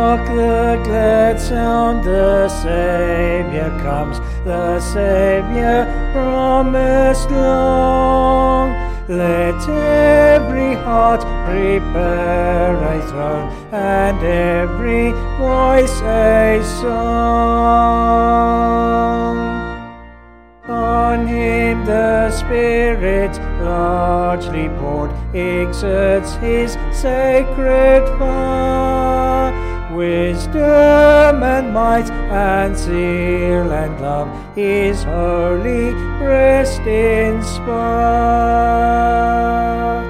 Hark the glad sound, the Saviour comes, the Saviour promised long. Let every heart prepare a throne, and every voice a song. On him the Spirit, largely poured, exerts his sacred fire. Wisdom and might and zeal and love his holy breast inspire.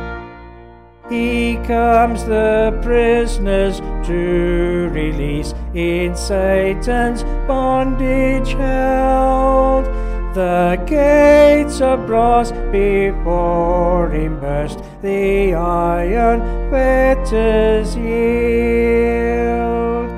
He comes the prisoners to release, in Satan's bondage held. The gates of brass before him burst, the iron fetters yield.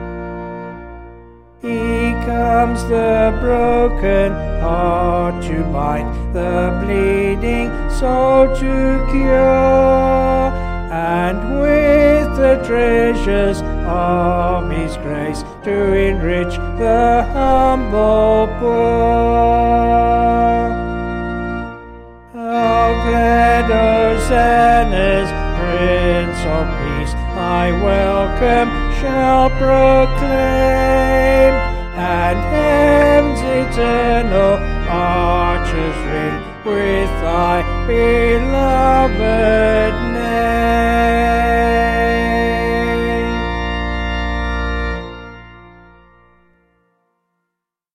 He comes the broken heart to bind, the bleeding soul to cure, and with the treasures of his grace to enrich the humble poor. How glad Hosanna's Prince of Peace I welcome shall proclaim.